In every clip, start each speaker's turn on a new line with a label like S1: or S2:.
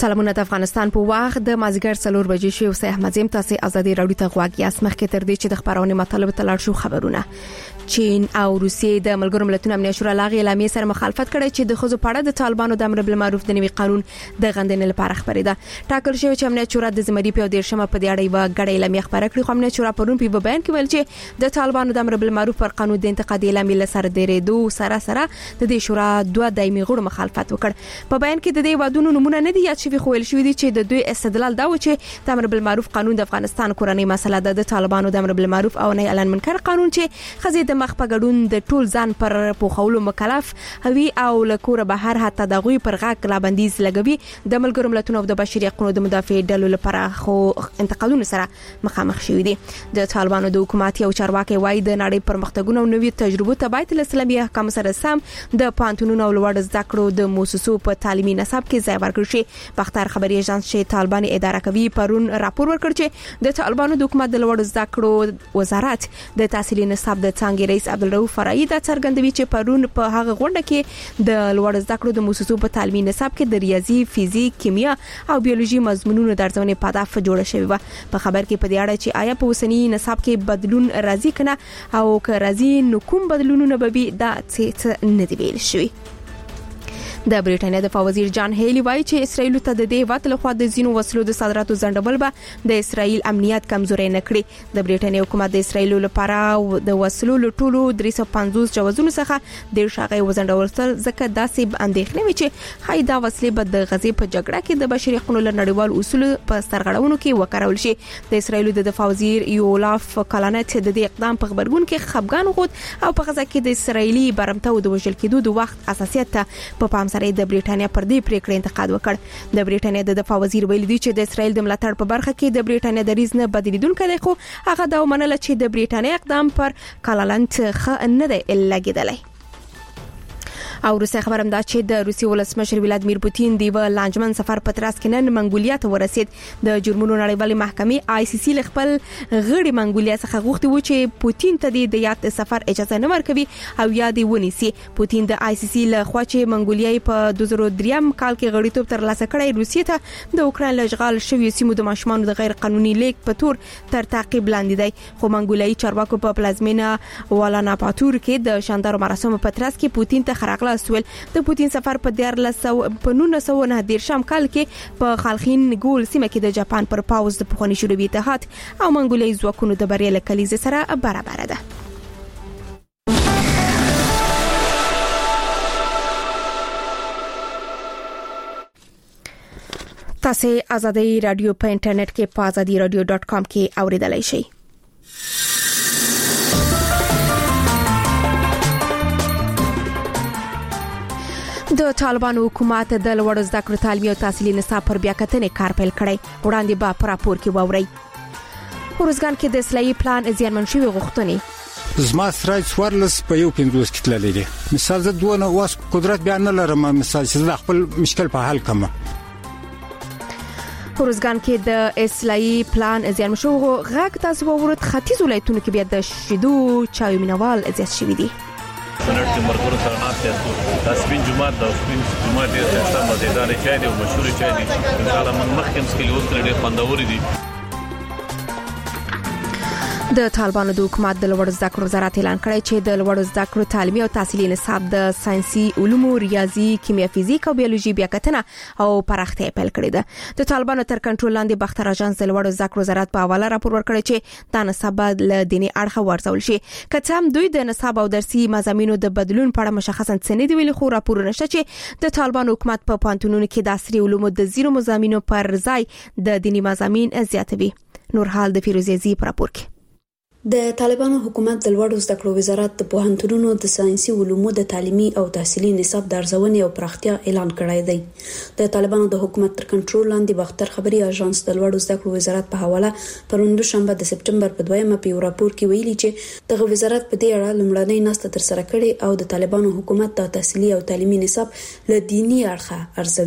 S1: سلامونه د افغانستان په وخت د مازیګر 4 بجې شو سه احمد زم تاسو ازادي راډیو ته غواړی اسمخه تر دې چې د خبرونه مطلب تلل شو خبرونه چین او روسیې د ملګرو ملتونو امنیت شورا لاغي اعلامیه سره مخالفت کړي چې د خزو پاړه د طالبانو د امر بالمعروف د نوي قانون د غندنې لپاره خبرې ده ټاکل شوی چې امنیت شورا د زمری په 13 په دې اړه یو غړې اعلامیه خبره کړې خو امنیت شورا پرون په بیان کې ویل چې د طالبانو د امر بالمعروف پر قانون د انتقادي اعلامیه سره درېدو سره د دې شورا دوه دایمي غړو مخالفت وکړ په بیان کې د دې وادونو نمونه نه دي یاد شوی خو ویل شوی دي چې د دوی استدلال دا و چې د امر بالمعروف قانون د افغانستان کورنۍ مسله ده د طالبانو د امر بالمعروف او نه اعلان منکر قانون چې خزې د مخ په ګډون د ټول ځان پر پوخولو مکلف هوی او لکوره بهر حتی دغوی پر غاک لا بندیز لګوي د ملګرو ملتونو د بشري حقوقو د مدافع ډلو لپاره خو انتقادونو سره مخامخ شوی دي د طالبانو د حکومت او چارواکي وای د نړۍ پرمختګونو او نوې تجربو ته باید اسلامي احکام سره سم د پانتونونو او لوړ زده کړو د مؤسسو په تعلیمي نصاب کې ځای ورکړي شي بختر خبري ایجنس چې طالبان اداره کوي پرون راپور ورکړ چې د طالبانو د حکومت د لوړ زده کړو وزارت د تحصیلي نصاب د څنګه رئیس عبدالرؤف فرعي د څرګندوي چې پرون په هغه غونډه کې د لوړ زده کړو د مؤسسو په تعلیمي نصاب کې د ریاضي فزیک کیمیا او بیولوژي مضمونونو درځونې په هدف جوړه شوی و په خبر کې په دې اړه چې آیا په وسنی نصاب کې بدلون راځي کنه او که راځي نو کوم بدلونونه به وي دا څه نه دی ویل شوی د بریټانیا د دفاع وزیر جان هیلی وایي چې اسرائیل ته د دې وټ له خوا د زینو وسلو د صادراتو ځنډول به د اسرائیل امنیت کمزوري نه کړي د بریټانیا حکومت د اسرائیل لپاره د وسلو لټولو 350 جوازونو څخه د شاغې وزندول ځکه داسې اندېښنه وي چې هاي دا وسلې به د غزې په جګړه کې د بشري حقوقو نړیوال اصول په سترغړونو کې وکړول شي د اسرائیل د دفاع وزیر یولاف کلانت د دې اقدام په خبرګون کې خپګان غوښت او په غزه کې د اسرائیلي برمته او د وژل کېدو د وخت اساسیت په پام سره د بریټانیا پر دې پریکړې انتقاد وکړ د بریټانیا د دفاع وزیر ویل دی چې د اسرائیل د ملاتړ په برخه کې د بریټانیا د ریز نه بدلیدونکو دی خو هغه دا ومنله چې د بریټانیا اقدام پر کالالانت خ نه دی لګیدلی او روسي خبرم دا چې د روسي ولسمشر ولادیمیر پوتین دی و لانجمن سفر په تراس کې نن منګولیا ته ورسید د جرمونو نړیوالې محکمې آی سی سی خپل غړي منګولیا څخه غوښتي و چې پوتین ته د یاد سفر اجازه نه ورکوي او یاد ونیسي پوتین د آی سی سی له خوا چې منګولیا په 2003 کال کې غړیتوب ترلاسه کړی روسیې ته د اوکرين له اشغال شوی سیمو د ماشومان د غیر قانوني لیک په تور تر تعقیب لاندې دی خو منګولیایي چارواکو په پلازمینا والانا پاتور کې د شاندارو مراسمو په تراس کې پوتین ته خراغله سول د پوتین سفر په 1909 شام کال کې په خالخین ګول سیمه کې د جاپان پر پاوز د پخوانی شوروي اتحاد او منګولیایي ځواکونو د بریال کلیزه سره برابر ده تاسو ازادي رادیو په انټرنیټ کې په azadiradio.com کې اوریدلای شئ د طالبانو حکومت د لوړ زده کړو تعلیمي او تحصیلي نصاب پر بیاکتنې کار پیل کړی وړاندې به په راپور کې ووري ورزګان کې د اصلاحي پلان زیانمن شوی غوښتنې
S2: زما سره څوارلس په یو 15 کې تللی دي مثال زه دوه واس قدرت بیان نه لرم مثال چې خپل مشکل په حل کړم
S1: ورزګان کې د اصلاحي پلان زیانمن شوی غږ تاسو ورته ختیځ ولایتونو کې بیا د شیدو چای مینوال زیات شوی دي
S3: سنت کې مرګور سره ناشته تاسبین جمعه د سپین جمعه ډېر ښه مزیدار چای دی او مشهور چای دی ان شاء الله من مخکې مسکلي اوس ډېر خوندور دي
S1: د طالبانو د حکومت د لوړ زده کړو وزارت اعلان کړی چې د لوړ زده کړو تعلیمي او تحصیلي نصاب د ساينسي علومو ریاضي کیمیا فزیک او بیولوژي بیاکتنه او پراختیا پیل کړې ده د طالبانو تر کنټرول لاندې بختر اژانس د لوړ زده کړو وزارت په حواله راپور ورکړی چې دا نصاب له دیني اړخه ورزول شي کله هم دوی د نصاب او درسي مضامینو د بدلون په اړه مشخصا څه نه دی ویلي خو راپور نشته چې د طالبانو حکومت په پانتونونو کې د عصري علومو د زیرو مضامینو پر ځای د دیني مضامین زیاتوي نور حال د فیروزي په راپور کې
S4: د طالبانو حکومت د لوړو زده کړو وزارت د پوهنتونونو د ساينسي علومو د تعلیمي او تحصیلي نصاب د ارزونې او پراختیا اعلان کړی دی د طالبانو د حکومت تر کنټرول لاندې بختر خبري اژانس د لوړو زده کړو وزارت په حواله پروند شنبه د سپټمبر په 2مه په یو راپور کې ویلي چې د وزارت په دې اړه لومړنۍ ناسته تر سره کړې او د طالبانو حکومت د تحصیلي او تعلیمي نصاب له دیني اړخه ارزوي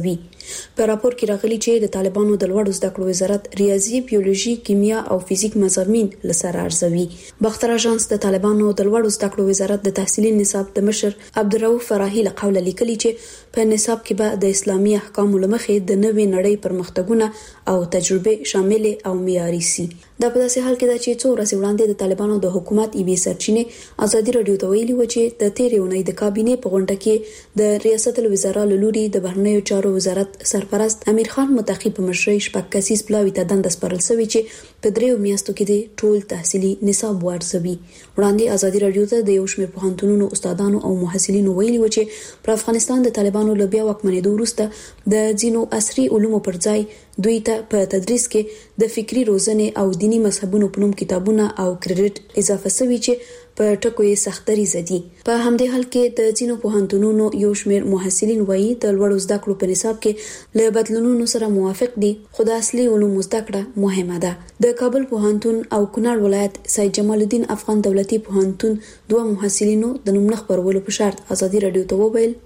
S4: په راپور کې راغلي چې د طالبانو د لوړو زده کړو وزارت ریاضي، بیولوژي، کیمیا او فزیک مضامین لسره ارزوي. باختر اژانس د طالبانو د لوړو زده کړو وزارت د تحصیلي نصاب د مشر عبدالرؤف فراهي له قوله لیکلي چې په نصاب کې به د اسلامي احکامو لمخې د نوې نړۍ پرمختګونه او تجربه شامل او معیاري سي. دا په داسې حال کې ده چې څو ورځې وړاندې د طالبانو د حکومت ایبي سرچینې ازادي رادیو ته ویلي و چې د تیرې اونۍ د کابینې په غونډه کې د ریاست الوزرا لوري د بهرنیو چارو وزارت سرپرست امیر خان متقی په مشرۍ شپږ کسیز پلاوي ته دنده سپارل شوې چې په 3 میاشتو کې د ټول تحصیلي نصاب ورزوي. وړاندې ازادي رادیو ته د یو شمېر پوهنتونونو استادانو او محصلینو ویلي و چې په افغانستان د طالبانو له بیا واکمنېدو وروسته د ځینو عصري علومو پر ځای دوی ته په تدریس کې د فکری روزنې او دینی مذهبونو په نوم کتابونه او کریډټ اضافه شوی چې په ټکو یې سختري زدي. په همدې حال کې د ځینو پوهنتونونو یو شمېر محصلین وایي د لوړو زده کړو په نصاب کې له بدلونونو سره موافق دي، خو د اصلي علومو زده کړه مهمه ده. د کابل پوهنتون او کونړ ولایت سید جمال الدین افغان دولتي پوهنتون دوه محصلینو د نوم خبرولو په شرط ازادي رادیو ته وویل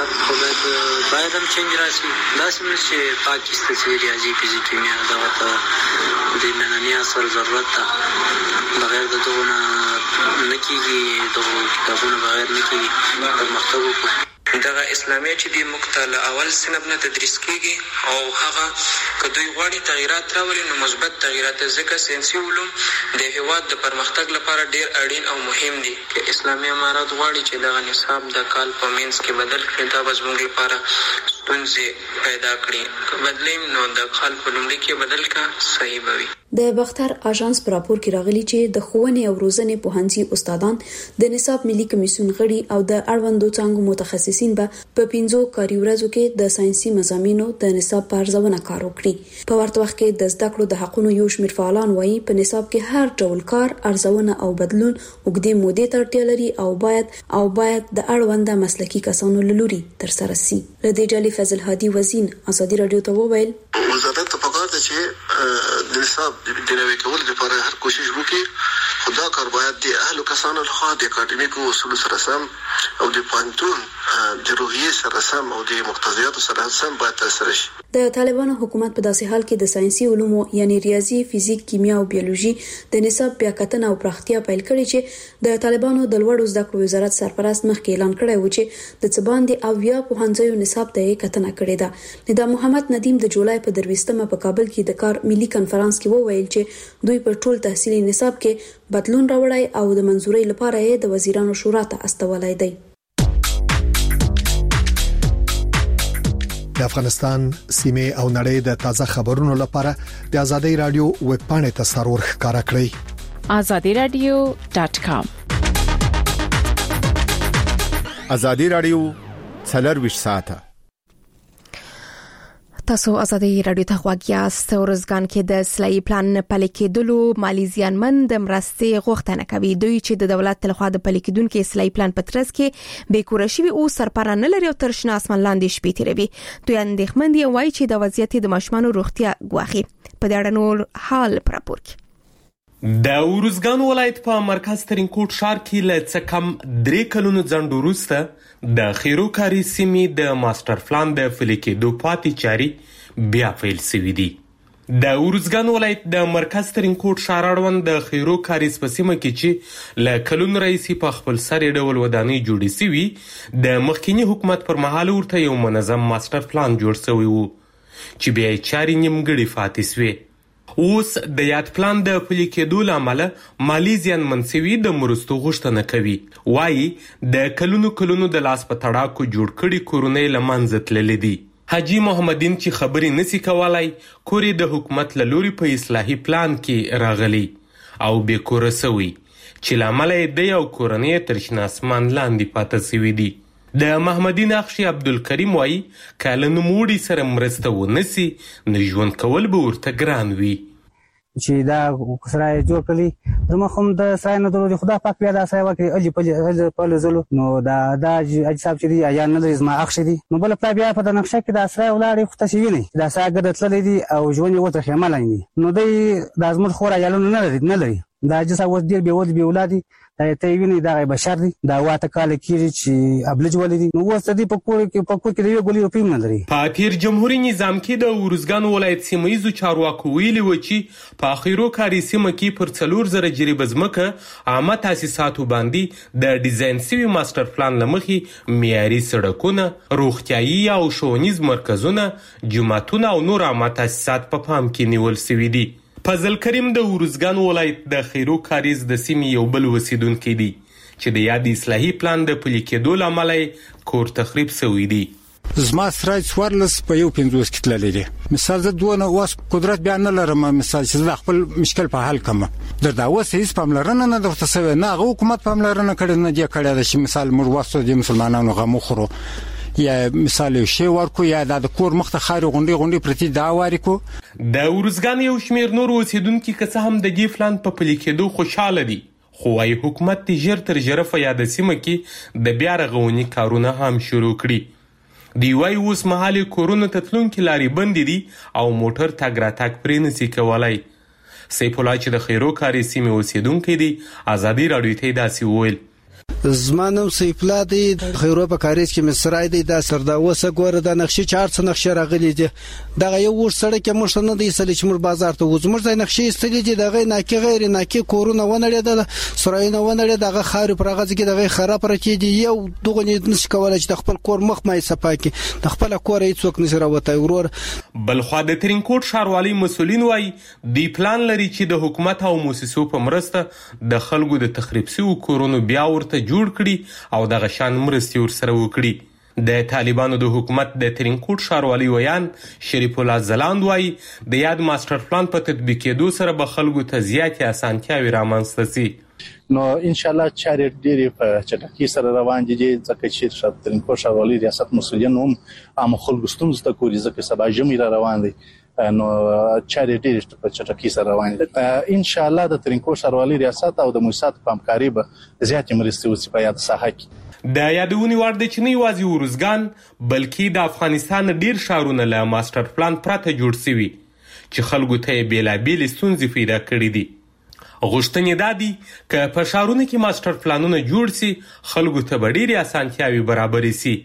S5: باید هم چینج راشي. داسې نه چې پاکستان چې ریاضي، فزیک، کیمیا دغه ته د ننني عصر ضرورت ده، بغیر د دغو نه کېږي، دغو کتابونو بغیر نه کېږي پرمختګ وکړو. دغه اسلامیه چې د مقتل اول صنف نه تدریس کیږي او هغه که دوی غواړي تغیرات راولي نو مثبت تغیرات، ځکه ساینسي علوم د هیواد د پرمختګ لپاره ډیر اړین او مهم دي. که اسلامي امارات غواړي چې دغه نصاب د کال په منځ کې بدل کړي، دا به زموږ لپاره ستونزې پیدا کړي. که بدلیم نو د کال په لومړي کې بدل کا صحیح به وي.
S4: د باختر اژانس په راپور کې راغلي چې د ښوونې او روزنې پوهنځي استادان د نصاب ملي کمیسیون غړي او د اړوندو څانګو متخصصین به په 5 کاري ورځو کې د ساينسي مضامینو د نصاب په ارزونه کار وکړي. په ورته وخت کې د زده کړو د حقونو یو شمېر فعالان وایي په نصاب کې هر ډول کار، ارزونه او بدلون اوږدې مودې ته اړتیا لري او باید د اړونده مسلکي کسانو له لوري ترسره شي. له دې ډلې فضل هادي وزین ازادي رادیو ته وویل
S6: وزارت ته پکار ده چې د نصاب د نوي کولو لپاره هر کوشش وکړي، خو دا کار باید د اهلو کسانو لخوا د اکاډمیکو اصولو سره سم او د پوهنتون د روحیې سره سم او د مقتضیاتو سره سم باید ترسره شي.
S4: د طالبانو حکومت په داسې حال کې د ساينسي علومو یعنی ریاضي، فزیک، کیمیا او بیولوژي د نصاب بیا کتنه او پراختیا پیل کړي چې د طالبانو د لوړو زده کړو وزارت سرپرست مخکې اعلان کړی و چې د څباندې او یا پوهنځیو نصاب ته کتنه کړې ده. ندا محمد ندیم د جولای په 23مه په کابل کې د کار ملي کانفرنس کې وویل چې دوی په ټول تحصیلي نصاب کې بدلون راوړی او د منزورۍ لپاره یې د وزیرانو شورا ته استولای دی.
S7: د افغانستان سیمه او نړۍ د تازه خبرونو لپاره د آزادۍ رادیو ویب پاڼې ته سرور ښکارا کړئ
S8: azadiradio.com.
S9: آزادۍ رادیو 24 ساعته.
S1: تاسو آزادۍ رادیو ته غواګیاست. ورزګان کې د سلای پلان پلي کېدلو مالیزیان من د مرستې غوښتنه کوي. دوی چې د دولت لخوا د پلي کېدونکو سلای پلان په ترڅ کې به کورشي او سرپران لري او تر شنه اسمان لاندې شپې تیروي. دوی اندېښمن دي وایي چې د وضعیت د ماشومان روغتیا ګواخي. په دې اړه نور حال پر راپور کې
S10: د ورزګان ولایت په مرکز ترینکوټ ښار کې له څه کم 3 کلونو ځنډ وروسته د خیرو کاری سیمې د ماستر پلان د پلي کېدو پاتې چاري بیا پیل شوې دي. د ورزګان ولایت د مرکز ترینکوټ ښار اړوند د خیرو کاری سیمه کې چې له کلونو راهیسې په خپل سر ډول ودانۍ جوړې شوې، د مخکینی حکومت پر مهال ورته یو منظم ماستر پلان جوړ شوی وو چې بیا چاري نیمګړې پاتې شوې. اوس د یاد پلان د پلي کېدو لامل مالیزیان منسوي د مرستو غوښتنه کوي. وایي د کلونو د لاس په تړاکو جوړ کړي کورونه لمنځه تللي دي. حاجی محمدین چې خبرې نسی کولای، کورې د حکومت له لوري په اصلاحي پلان کې راغلي او بې کوره شوی چې لامل یې د یو کورنۍ تر شنه اسمان لاندې پاتې شوی دي. د محمدین اخشي عبدالکریم وایي کله نوموړي سره مرسته ونسی نه ژوند کول به ورته ګران وي.
S11: چې دا سرای جوړ کړي زما هم د سرای نه درو خدا پاک بیا دا سرای وکړي په لزلو نو دا اجساب چې دی یا نه لري زما اخشي دي نو بل پلا بیا په د نقشه کې دا سرای ولاړې خو تاسو ویني دا سرای ګډتلې دي او ژوند یې وته خیمه لاندې نو دی د ازمت خورا یالو نه لري دا جسا اوس ډیر به ولادي دا ته ویني دا بشر دي دا واته کال کېږي چې ابلج ولدي نو اوس دې په کور کې دی ګولې روپی نه لري.
S10: په تیر جمهوریت نظام کې د ورزګان ولایت سیمایي چارواکو ویلي و چې په اخیرو کاري سیمه کې پر 4000 جریب ځمکه عامه تاسیساتو باندې د ډیزاین سوي ماستر پلان لمخې معیاري سړکونه، روغتیايي او ښوونیز مرکزونه، جوماتونه او نور عامه تاسیسات په پام کې نیول شوي دي. فضل کریم د ورزګان ولایت د خیرو کاریز د سیمې یو بل اوسیدونکی دی چې د یاد اصلاحي پلان د پلي کېدو له امله کور تخریب شوی دی.
S2: زما سره څوارلس په یو 50 کې تللی دی. مثال زه دوه واس قدرت بیان نه لرم، مثال چې زه خپل مشکل په حل کوم دا اوس هیڅ پاملرنه نه درته شوی، نه حکومت پاملرنه کړې نه دی کړی چې مثال موږ واسو د مسلمانانو غمو خورو یا مثال شی ورکو یا د کور مخته خاري غونډي پرتی دا وارکو.
S10: د ورزګان یو شمیر نور اوسیدونکو که څه هم د دې پلان په پلي کېدو خوشاله دي، خو وايي حکومت د ژر تر ژره په یاد سیمه کې د بیا رغونې کارونه هم شروع کړي. دی وايي اوس مهال کورونه تتلونکي لاري بند دي او موټر تګ راتګ پرې نشي کولای. سیف الله چې د خیرو کاري سیمه اوسیدونکو دي ازادي راډیو ته داسې وویل.
S12: زمانم سیفلا دی خیرو په کاریز کې مصرای دی دا سردا وسه ګوره د نقشې 4 نقشې راغلي دي دا یو ور سره کې مشر نه دی سلی چې مر بازار ته وزمر ځای نقشې استلې دي دغه ناکي غیر ناکي کورونه ونړېدل سرایونه ونړېدل دغه خاري پرغاز کې دغه خراب راکې دي یو دغه نس کولای چې خپل کور مخ مې صفاکي د خپل کور هیڅوک نشي راوته ورور.
S10: بل خو د ترینکوټ ښاروالۍ مسولین وایي دی پلان لري چې د حکومت او موسسو په مرسته د خلکو د تخریب شوو کورونو بیا ورته جوړ کړي او دغه شان مرستې ورسره وکړي. د طالبانو د حکومت د ترینکوټ ښاروالۍ ویان شریف الله زلاند وایي د یاد ماستر پلان په تطبیق کېدو سره به خلکو ته زیاتې اسانتیاوې رامنځته شي.
S13: نو ان شاء الله چارې ډېرې په چټکۍ سره روان دي ځکه چې ترینکوټ ښاروالۍ ریاست مسؤلین هم عام خلکو ستونزې ته کوي ځکه سبا ژمی را روان دي نو چارې ډېرې په چټکۍ سره روان دي. ان شاء الله د ترینکوټ ښاروالۍ ریاست او د موسسات په همکاري به زیاتې مرستې وشي په یاد ساحه کې.
S10: د یادونې وړ دی چې نه یوازې ورزګان بلکې د افغانستان ډیر ښارونه له ماستر پلان پرته جوړ شوي چې خلکو ته یې بېلابېلې ستونزې پیدا کړي دي. غوښتنې دا دي که په ښارونو کې ماستر پلانونه جوړ شي خلکو ته به ډېرې اسانتیاوې برابرې شي.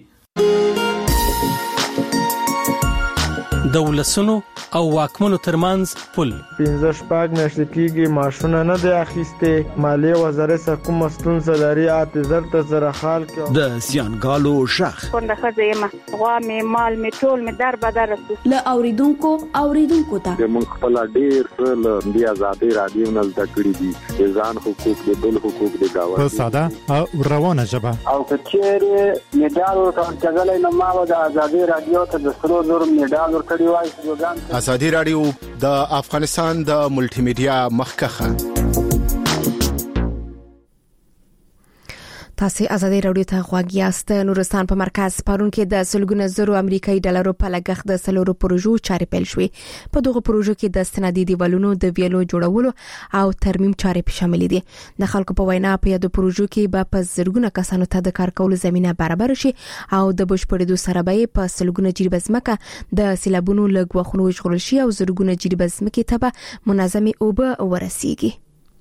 S14: د ولسونو او واکمنو ترمنځ پل
S15: 15 میاشتې کېږي معاشونه نه دی اخیستې، مالیې وزارت سره کومه ستونزه لري اعتذار ته سره حال کې
S16: د زیانګالو شخ
S17: څنګه ښځه یم غوا مې مال مې ټول مې در بدر رسو
S4: له اوریدونکو ته
S18: موږ خپل ډیر له دې ازادي رادیو نه زده کړې دي ځان حقوق دي بل حقوق دي دا
S19: په ساده او روانه ژبه
S20: او کچېره میډال ورکړل نو ما د ازادي رادیو ته د 300 میډال ورکړی وای.
S9: ازادي رادیو د افغانستان د ملټي میډیا مخکخه.
S1: تاسو ازادي رادیو ته غوږ یاست. نورستان په مرکز پرون کې د سلګونه زرو امریکایي ډالرو په لګښت د سلورو پروژو چارې پیل شوې. په دغه پروژو کې د استنادي دیوالونو د ویلو جوړولو او ترمیم چارې شامل دي. د خلکو په وینا په یادو پروژو کې به په زرګونه کسانو ته د کار کولو زمينه برابر شي او د بشپړېدو سره به په سلګونه جریب ځمکه د سیلابونو لږ وخت وژغورل شي او زرګونه جریب ځمکې ته به منظمي اوبه ورسیږي.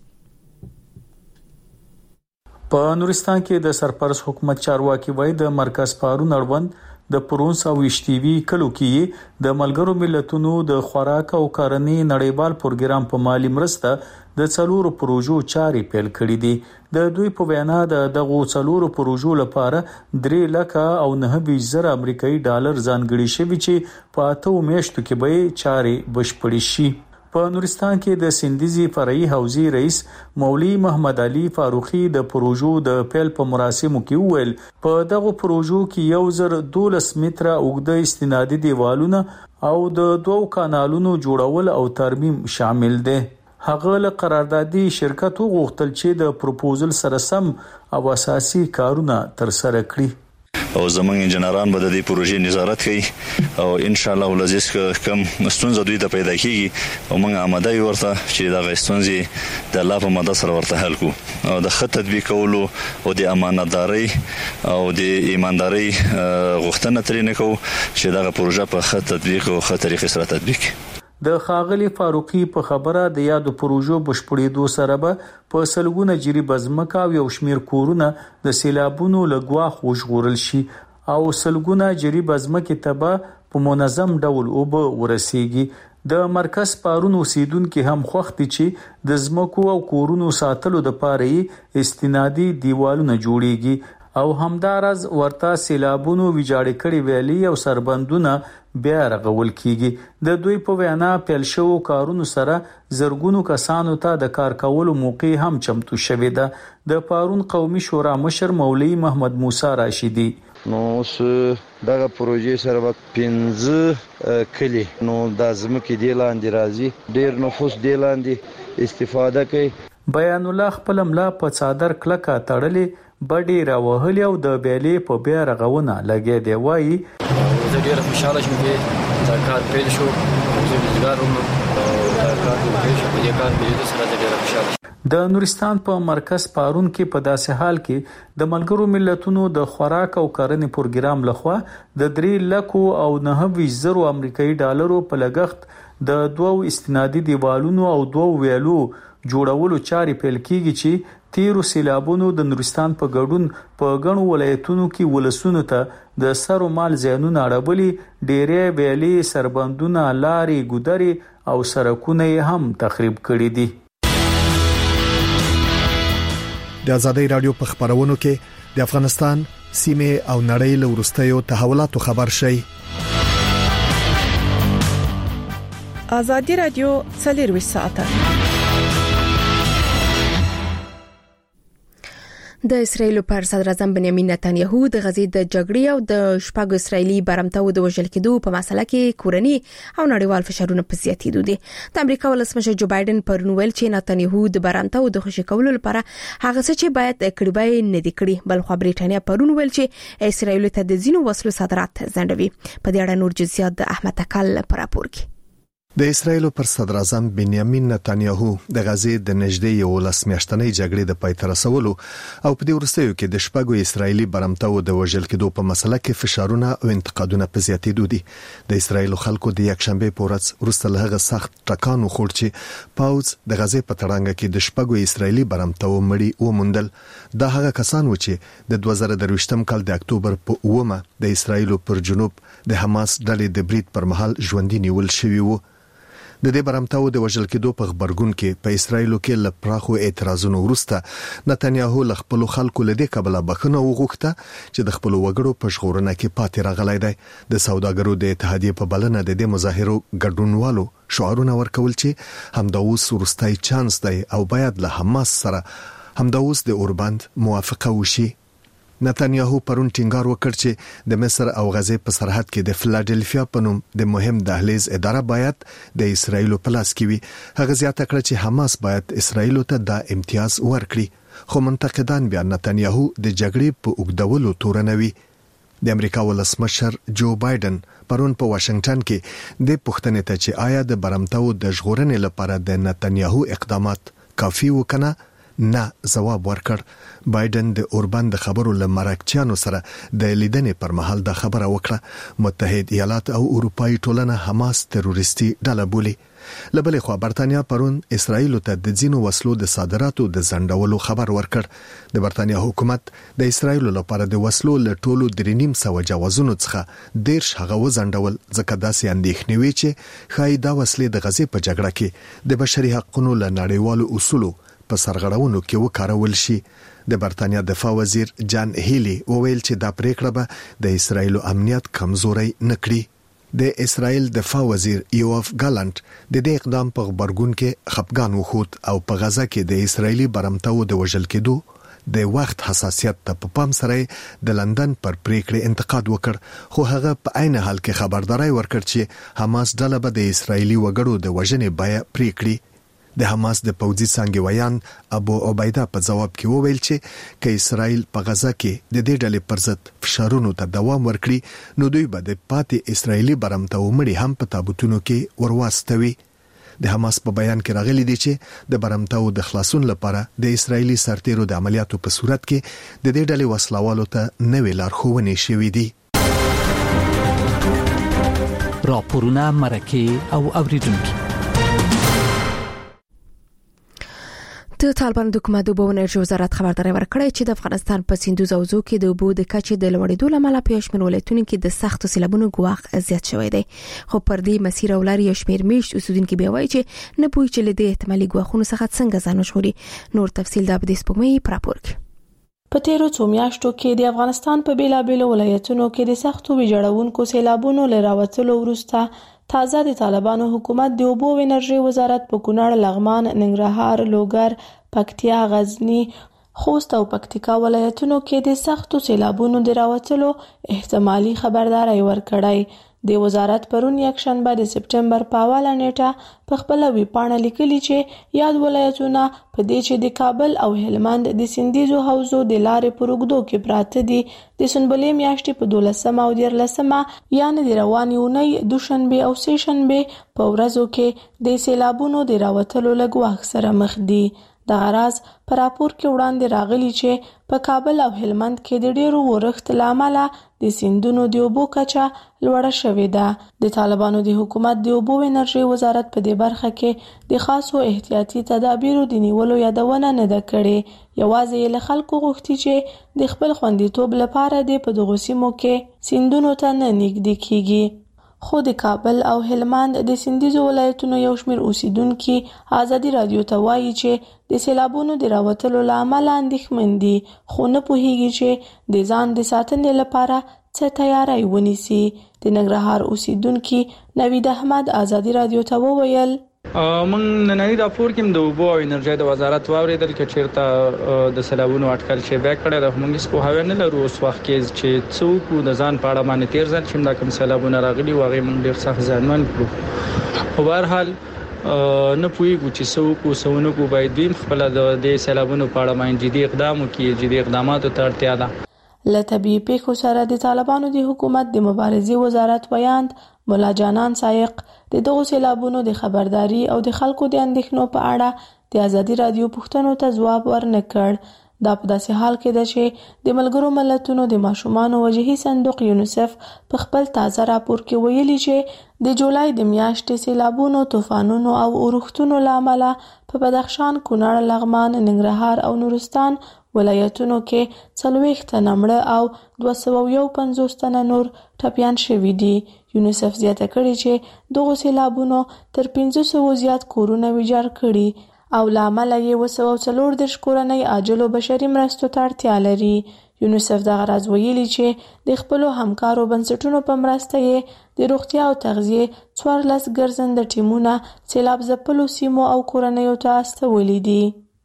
S21: په نورستان کې د سرپرست حکومت چارواکي وای د مرکز پارون اړوند د پرونس او اشتیوي کلو کې د ملګرو ملتونو د خوراک او کرنې نړیوال پروګرام په مالی مرسته د څلورو پروژو چارې پیل کړې دي. د دوی په وینا د دغو څلورو پروژو لپاره 3,09,000 امریکایي ډالر ځانګړي شوي چې په 8 میاشتو کې به چارې بشپړې شي. په نورستان کې د سندیزي فرعي حوزې رئیس مولوی محمد علي فاروقي د پروژو د پیل په مراسمو کې وویل په دغه پروژو کې 1,012 متره اوږده استنادي دیوالونه او د 2 کانالونو جوړول او ترمیم شامل دي. هغه له قراردادي شرکت وغوښتل چې د پروپوزل سره سم او اساسي کارونه ترسره کړي
S22: او زمونږ انجنیران به د دې پروژې نظارت کوي او ان شاء الله ولزیس کم ستونزې دوی ته پیدا کیږي او موږ آماده یو ورته چې دا ستونزې د الله په مدد سره ورته حل کوو او د خط تطبیق کولو او د امانتداري او د ایمانداري غوښتنه ترې نه کوو چې دا پروژه په خط تطبیق او خط طریقې سره تطبیق.
S21: د خاغلی فاروقي په خبره د یادو پروژو بشپړېدو سره به په سلګونه جری بزمکا او یو شمیر کورونه د سیلابونو لګوا خوشغورل شي او سلګونه جری بزمکه تبه په منظم ډول او به ورسیږي. د مرکز پارون اوسیدونکو هم خوختي چې د زمکو او کورونو ساتلو د پاره استنادي دیوالونه جوړيږي او همدارز ورته سیلابونو ویجاړ کړي ویلي او سربندونه بیا رغول کیږي. د دوی په وینا پیل شو کارونو سره زرګونو کسانو ته د کار کولو موقع هم چمتو شوې ده. د پارون قومي شورا مشر مولوی محمد موسی راشدی
S3: نو اوس دغه پروژې سره وخت 15 کلی نو د ځمکې دی لاندې راځي ډیر نفوس دی لاندې استفاده کوي.
S21: بیان الله خپل ملا په صادر کلکه تړلې بډې راوهلې او د بیلې په بیا رغونه لګې دی. وایي
S16: زه ډیر خوشاله شوم چې دا کار پیل شو زه بزګار وم دا کار پیل شو په دې کار کې سره ډیر خوشاله.
S21: د نورستان په مرکز پارون کې په داسې حال کې د ملګرو ملتونو د خوراک او کرنې پروګرام لخوا د 3 لک او 9,000 امریکایي ډالرو په لګښت د 2 استنادي دیوالونو او 2 ویلو جوړولو چاري پیل کیږي چې تیرو سیلابونو د نورستان په ګډون په غنو ولایتونو کې ولسونو ته د سر او مال زیانونه اړولې ډېرې ویلي سربندونه لاري ګودري او سړکونه هم تخریب کړي دي.
S7: د ازادۍ رادیو په خبرونو کې د افغانستان سیمه او نړۍ له ورستیو تحولاتو خبر شي.
S8: ازادي رادیو 24 ساعته
S1: د اسرایل پر صدر اعظم بنیامین نتنیاهو د غزې د جګړې او د شپږ اسرایلی برمتو د وژل کېدو په مسله کې کورنی او نړیوال فشارونه په زیاتېدو دي. د امریکا ولسمشر جو بایدن پر نوول چې نتنیاهو د برمتو د خوشی کولو لپاره هغه څه چې باید کړي نه دي کړي، بل خو بریټانیا پر نوول چې اسرایل ته د زینو وسلو صادرات ځنډوي. په دې اړه نور جزئیات د احمد تکل پر راپور کې.
S7: د اسرایل پر صدر اعظم بنیامین نتنیاهو د غزې د نږدې 11 میاشتنۍ جګړې د پای ته رسولو او په دې وروستیو کې د شپږو اسرایلی برمتو د وژل کېدو په مسله کې فشارونه او انتقادونه په زیاتېدو دي. د اسرایل خلکو د یکشنبه په ورځ وروسته له هغه سخت ټکان وخوړ چې پاوز د غزې په تړانګه کې د شپږو اسرایلی برمتو مړي وموندل. دا هغه کسان و چې د 2023م کال د اکتوبر په 9 د اسرایل پر جنوب د حماس ډلې د برید پر مهال ژوندۍ نیول شوی وو. د دې برمتو د وژل کېدو په خبرګون کې په اسرایل کې لپراخو اعتراضونو وروسته نتنیاهو له خپل خلکو له دې قبله بخښنه وغوښته چې د خپل وګړو په ژغورنه کې پاتې راغلی دی. د سوداګرو د اتحادیې په بلنه د دې مظاهرو ګډونوالو شعارونه ورکول چې همدا اوس ورستای چانس دی او باید له حماس سره همدا اوس د اوربند موافقه وشي. نتنیاهو پرون ټینګار وکړ چې د مصر او غزې په سرحد کې د فلادلفیا په نوم د مهم دهلیز اداره باید د اسرایل په لاس کې وي. هغه زیاته کړه چې حماس باید اسرایل ته د امتیاز ورکړي. خو منتقدان بیا نتنیاهو د جګړې په اوږدولو تورنوي. د امریکا ولسمشر جو بایدن پرون په واشنگټن کې د پوښتنې ته چې آیا د برمتو د ژغورنې لپاره د نتنیاهو اقدامات کافي وکنه نه جواب ورکړ. بایدن د اوربند د خبرو لمرکچانو سره د لیدنې پر مهال د خبره وکړه. متحد ایالات او اروپאי ټولنه حماس تروریستي ډله بولي. لبلې خو برتانیا پرون اسرایل ته د ځینو وسلو د صادراتو د ځنډولو خبر ورکړ. د برتانیا حکومت د اسرایل لپاره د وسلو له ټولو 3.5 جوازونو څخه 10 هغه وځنډول ځکه داسې اندېښنې وي چې خای دا وسلې د غزې په جګړه کې د بشري حقوقو له نړیوالو اصولو په سرغړونو کې وکارول شي. د برتانیا دفاع وزیر جان هیلی وویل چې دا پریکړه به د اسرایل امنیت کمزوري نکړي. د اسرایل دفاع وزیر یوف ګالانت د دې اقدام په خبرګون کې خپګان وښود او په غزا کې د اسرایلی برمتو د وژل کېدو د وخت حساسیت ته په پام سره د لندن پر پریکړه انتقاد وکړ. خو هغه په عین حال کې خبرداري ورکړ چې حماس ډله به د اسرایلی وګړو د وژنې بیا پریکړي. د حماس د پوځي څنګه ویان ابو عبیده په جواب کې وویل چې که اسرایل په غزا کې د دې ډلې پر ضد فشارونو ته دوام ورکړي نو دوی به د پاتې اسرایلی برمتو مړي هم په تابوتونو کې ورواستوي. د حماس په بیان کې راغلي دي چې د برمتو د خلاصون لپاره د اسرایلی سرتیرو د عملیاتو په صورت کې د دې ډلې وسلوالو ته نوې لارښوونې شوې دي.
S5: راپورونه مرکه او اوریدونکو.
S1: د طالبان د حکومت د اوبو انرژي وزارت خبرداري ورکړې چې د افغانستان په سیندوز حوزو کې د اوبو د کچې د لوړېدو لامل په شمول ولایتونو کې د سختو سیلابونو ګواښ زیات شوی دی. خو پر دې مسیر ولر یو شمېر میشت اوسیدونکو بیا وایي چې نه پوهیږي چې له دې احتمالي ګواښونو څخه څنګه ځان وژغوري. نور تفصیل د ابدي سپوږمۍ پر راپور کې.
S6: په تیرو څو میاشتو کې د افغانستان په بیلابیلو ولایتونو کې د سختو ویجاړونکو سیلابونو له راوتلو وروسته تازه د طالبانو حکومت د اوبو انرژي وزارت په کونړ، لغمان، ننګرهار، لوګر، پکتیا، غزنی، خوست او پکتیکا ولایتونو کې د سختو سیلابونو د راوتلو احتمالي خبرداري ورکړای. د وزارت پرون یکشنبه د سپټمبر په اوله نیټه په خپل ویب پاڼه لیکلي چې یاد ولایتونه په دې چې د کابل او هلمند د سیندیزو حوزو د لارې پر اوږدو کې پراته دي د سنبلې میاشتې په 12 او 13 یعنې د روانې اونۍ دوشنبه او سه شنبه په ورځو کې د سیلابونو د راوتلو له ګواښ سره مخ دي. د غراز پر راپور کې وړاندې راغلي چې په کابل او هلمند کې د ډیرو ورښت لامل د سیندونو د اوبو کچه لوړه شوې ده. د طالبانو د حکومت د اوبو انرژي وزارت په دې برخه کې د خاصو احتیاطي تدابیرو د نیولو یادونه نه ده کړې. یوازې له خلکو غوښتي چې د خپل خوندیتوب لپاره د په دغو سیمو کې سیندونو ته نه نږدې کیږي. خو د کابل او هلمند د سیندیزو ولایتونو یو شمېر اوسیدونکي ازادي رادیو ته وایي چې د سیلابونو د راوتلو له امله اندېښمن دي، خو نه پوهیږي چې د ځان د ساتنې لپاره څه تیاری ونیسي. د ننګرهار اوسیدونکي نوید احمد ازادي رادیو ته وویل
S23: من نننی راپور کې د اوبو او انرژي د وزارت واوریدل چې چیرته د سیلابونو اټکل شي بیا کړه د موږ په هاوی نه لرو اوس وخت کې چې څوک د ځان په اړه باندې تیر ځل چې دا کوم سیلابونه راغلي واغې موږ ډیر سخت ځانمن کړو. په هر حال نه پوهیږو چې څوک وسونه کو باید دیم خپل د سیلابونو په اړه باندې جدي اقدام وکړي. جدي اقداماتو ته اړتیا ده.
S6: له طبيعي پیښو سره د طالبانو د حکومت د مبارزې وزارت ویاند مولا جانان سایق د دغو سیلابونو د خبرداري او د خلکو د اندېښنو په اړه د ازادي رادیو پوښتنو ته ځواب ورنکړ. دا په داسې حال کې ده چې د ملګرو ملتونو د ماشومانو وجهي صندوق یونیسف په خپل تازه راپور کې ویلي چې د جولای د میاشتې سیلابونو، طوفانونو او اورښتونو له امله په بدخشان، کونړ، لغمان، ننګرهار او نورستان ولایتونو کې 40 تنه مړه او 250 تنه نور ټپیان شوي دي. یونیسف زیاته کړې چې دغه سیلابونو تر 500 زیات کورونه ویجاړ کړي او لامل یې 240 کورنۍ عاجلو بشري مرستو ته اړتیا لري. یونیسف دغه راز ویلي چې د خپل همکارو بنسټونو په مرسته یې د روغتیا او تغذیه 14 ګرځنده ټیمونه سیلاب ځپلو سیمو او کورنیو ته استولي دي.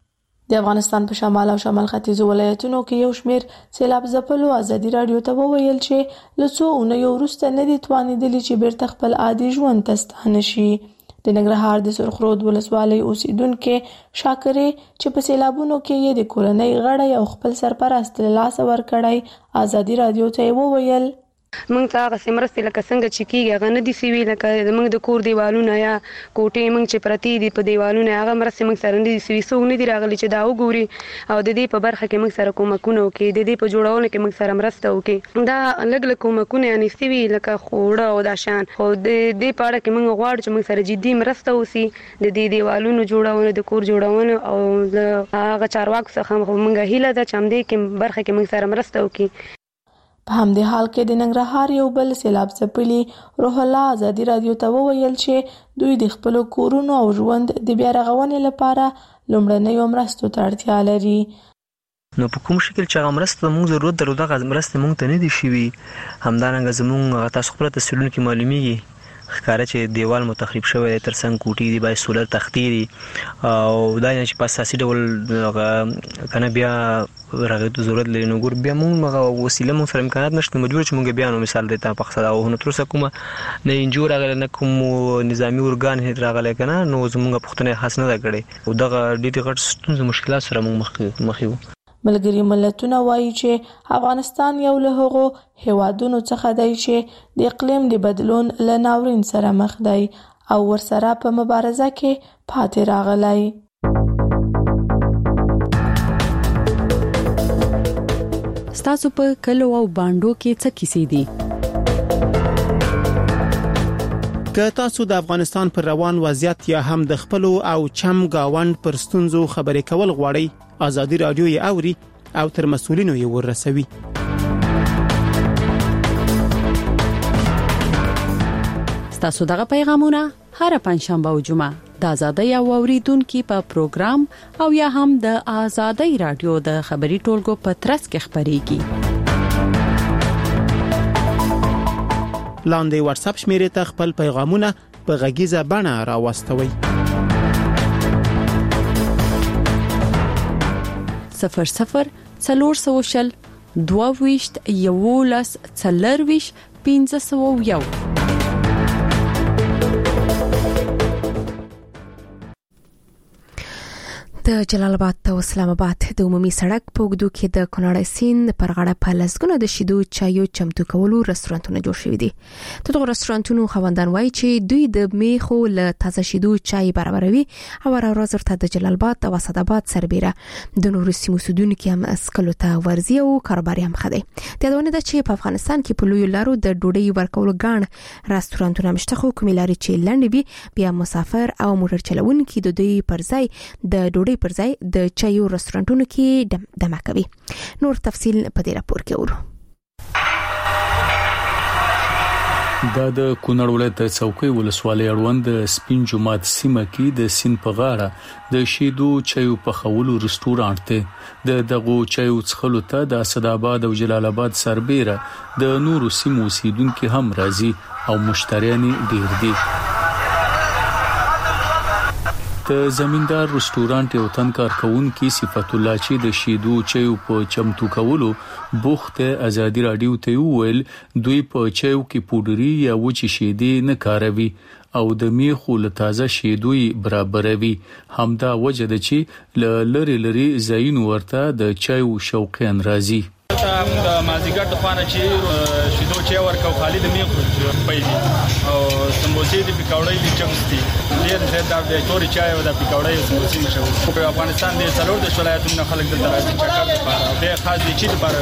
S6: د افغانستان په شمال او شمال ختیځ ولایتونو کې یو شمېر سیلاب ځپلو ازادي رادیو ته وویل چې له څو اونیو وروسته نه دي توانېدلي چې بیرته خپل عادي ژوند ته ستانه شي. د ننګرهار د سرخرود ولسوالۍ اوسیدونکو شاکرې چې په سیلابونو کې یې د کورنۍ غړي او خپل سرپرست له لاسه ورکړی ازادي رادیو ته وویل
S24: موږ ته هغه سمرستې لکه څنګه چې کېږي هغه نه دي سوي، لکه موږ د کور دیوالونه یا کوټې موږ چې پرتې دي په دیوالونه هغه مرستې موږ سره نه دي سوي. څوک نه دي راغلي چې دا وګوري او د دې په برخه کې موږ سره کومکونه وکړي، د دې په جوړولو کې موږ سره مرسته وکړي. دا لږ لږ کومکونه یعنې سوي لکه خوړه او دا شان، خو د دې په اړه کې موږ غواړو چې موږ سره جدي مرسته وسي د دې دیوالونو جوړونه، د کور جوړونه او هغه چارواکو څخه موږ هیله ده چې همدې کې برخه کې موږ سره مرسته وکړي.
S6: په همدې حال کې د ننګرهار یو بل سیلاب ځپلي روح الله ازادي رادیو ته وویل چې دوی د خپل کورونو او ژوند د بیا رغونې لپاره لومړنیو مرستو ته اړتیا لري.
S25: نو په کوم شکل چې هغه مرسته موږ ضرورت درلود هغه مرسته موږ ته نه دي شوي. همدارنګه زموږ تاسو خپل تسلون کې معلومیږي ښکاره چې دیوال مو تخریب شوی دی، ترڅنګ کوټې دي، باید سولر تختې دي او دا چې په اساسي ډول کنه بیا راغلی ضرورت لري. نو ګور بیا موږ وسیله موږ سره امکانات نشته، مجبور چې موږ بیا نو مثال دی ته په خصدا او نو تر څه کومه نه انجو راغلی نه کوم نظامی ارګان هیڅ راغلی کنه. نو زموږ پښتنه خاص نه دا کړي او دغه ډېر غټ ستونزې مشکلات سره موږ مخ یو.
S6: ملګري ملتونه وایي چې افغانستان یو له هغو هیوادونو څخه دی چې د اقلیم د بدلون له ناورین سره مخ دی او ورسره په مبارزه کې پاتې راغلی.
S26: ستاسو په کلو او باندو کې څه کیسې دي؟
S2: که تاسو د افغانستان پر روان وضعیت یا هم د خپل او چم گاوند پر ستونزو خبرې کول غواړئ، آزادي رادیو یې اوري او تر مسؤلینو یې ورسوي.
S10: تاسو دغه پیغامونه هر پنځشنبه او جمعه د آزادۍ او اوریدونکو په پروګرام او یا هم د آزادۍ رادیو د خبري ټولګو په ترڅ کې خبريږي.
S2: لاندې واتس اپ شمیرې ته خپل پیغامونه په غږیزه بڼه راوستوي.
S10: 00 400 22 11 40 501.
S1: د جلال آباد او اسلام آباد د عمومي سړک په اوږدو کې د کونړ سیند پر غاړه په لسګونه د شیدو چایو چمتو کولو رستورانتونه جوړ شوي دي. دغه رستورانتونو خواندان وایي چې دوی د میخو له تازه شیدو چای برابروي او ورځ ورته د جلال آباد او اسد آباد سربېره د نورو سیمو سودونکو هم اسکلو ته ورزي او کاروباري هم خدي. د یادونه ده چې په افغانستان کې په لوی لارو د ډوډۍ ورکولو ګڼ رستورانتونه مشته خو کومې لارې چې لنډ بیا مسافر او موټر چلوونکي د دوی پر ځای د ډوډۍ پر ځای د چایو رستورانتونو کې دمه کوي. نور تفصیل په دې راپور کې ورو.
S21: د کونړ ولایت څوکۍ ولسوالۍ اړوند سپین جومات سیمه کې د سین په غاړه د شیدو چایو په خولو رستورانت ته د دغو چایو څخلو ته د اسد آباد او جلال آباد سربېره د نورو سیمو اوسیدونکو هم راځي او مشتریان ډیر دي. د زمیندار رستورانت یو تن کارکونکو صفت الله چې د شیدو چایو په چمتو کولو بوخته آزادي رادیو ته ویل دوی په چایو کې پودري یا وچی شیدې نه کاروي او د میخو له تازه شیدوی برابروي. همدا وجه ده چې لری زاین ورته د چایو شوقیان راځي.
S23: د مازیګر د خوانه چې شیدو چای ورکو خالد میخو پیږي او سمبوسې د پکوړې د چپس دي ډېر زیات د توري چای او د پکوړې او سمبوسې مشهور په افغانستان د څلور د ولایتونو خلک دلته راځي چکر لپاره او خاص دي چې لپاره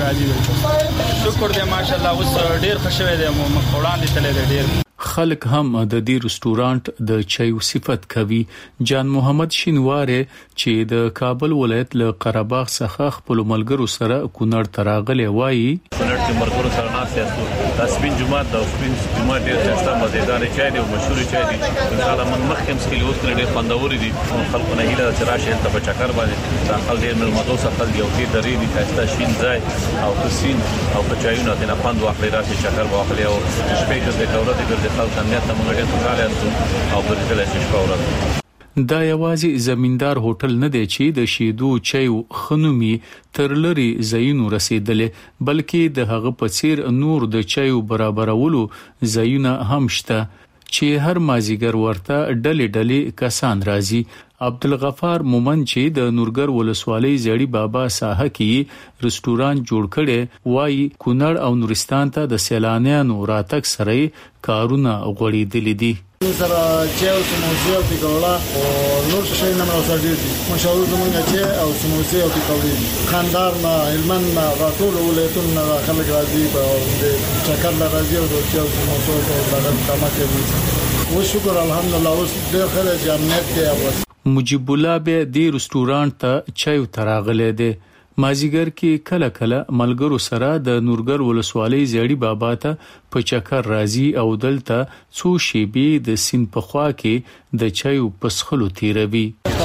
S23: راځي. شکر دې ماشاءالله اوس ډېر خوشاله دي مخوړان دي تل ډېر
S21: خلک هم د دې رستورانت د چایو صفت کوي. جان محمد شینواره چې د کابل ولایت له قرهباغ څخه خپل ملګرو سره کونړ تراغلي وایي
S11: کونړ کې مرګرو سره ناسیاسو د سپین جومات د سپین جومات ډېر ښه مزیدار چای دی او مشهور چای دی. مثلا من مخکم سکیل اوس کړي خوندور دي خلکو نه هیله چې راشي ته په چکر باندې داخل دې ملمدو سره یو کې درې دي تاسو شین ځای او تسین او په چایونه ته نه خوند واخلي راشي چکر واخلي او شپې کې د دورې د خلک نیت موږ ډېر خوشاله او په دې کې شپه
S21: دا یوازې زمیندار هوټل نه دی چې د شیدو چایو خنومي تر لري زینو رسیدلې بلکې د هغه په څیر نور د چایو برابرولو زینونه هم شته چې هر مازیګر ورته ډلې کسان راځي. عبدالغفار مومن چې د نورګر ولسوالۍ زړی بابا ساحه کې رستورانت جوړ کړي وایي کونړ او نورستان ته د سیلانیانو راتګ سره کارونه غوړېدلې دي.
S12: سره چایو سموسې او پکوړه او نور څه نه راوړل دي. مشهور زمونږ چای او سموسې او پکوړې خاندار نه هلمند نه راټول ولایتونو خلک راځي په چکر راځي او د چایو سموسې او دغه کوي. و شکر الحمدلله اوس ډېر خلک امنیت کې
S21: مجيب الله به د رستورانت ته چایو تراغله دي. مازیګر کې کله ملګرو سره د نورګر ولسوالۍ زړی بابا ته په چکر راځي او دلته څو شیبې د سین په خوا کې د چایو پسخلو تیروي.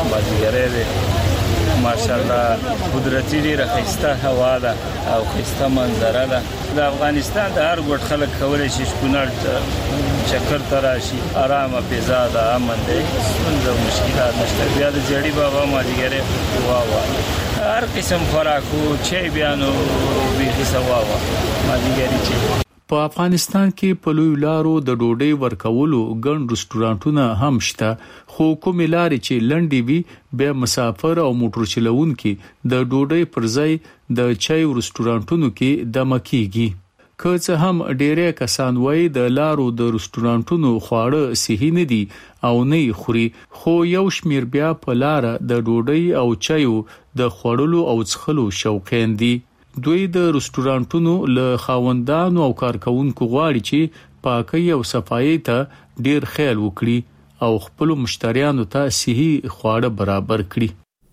S13: ماشاءالله قدرتي ډیره خسته هوا ده او خسته منظره ده. د افغانستان د هر ګوټ خلک کولای شي کونړ چکر تراشي آرامه فضا ده امن ده څنګه مشکلات نشته. بیا د جړی بابا ماجیګره واوا هر قسم خوراکو چای بیانو به سواوا ماجیګری چای.
S21: په افغانستان کې په لوی لارو د ډوډۍ ورکولو ګڼ رستورانتونه هم شته خو کومې لارې چې لنډې وي به مسافر او موټر چلوونکي د ډوډۍ پر ځای د چای رستورانتونو کې دمه کیږي. که څه هم ډېرې کسان وایي د لارو د رستورانتونو خواړه صحي نه دي او نه خوري خو یو شمیر بیا په لار د ډوډۍ او چایو د خوړلو او څښلو شوقین دي. دوی د رستورانتونو له خاوندانو او کارکونکو غواړي چې پاکي او صفایي ته ډیر خیال وکړي او خپل مشتریانو ته صحي خواړه برابر کړي.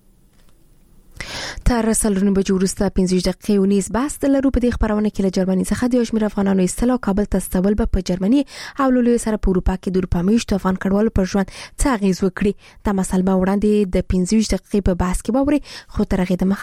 S1: تر سلورن بجو وروسته 15 دقیقې ونیز بحث لرو په دې خبرونه کې له جرمني څخه د شمیر افغانانو استلا کابل ته استول په جرمني او لولو سره په اروپا کې د اروپا میشت افغان کډوالو پر ژوند څه اغیز وکړي. دا مسله به وړاندې د 15 دقیقې په بحث کې باوري خو تر هغه د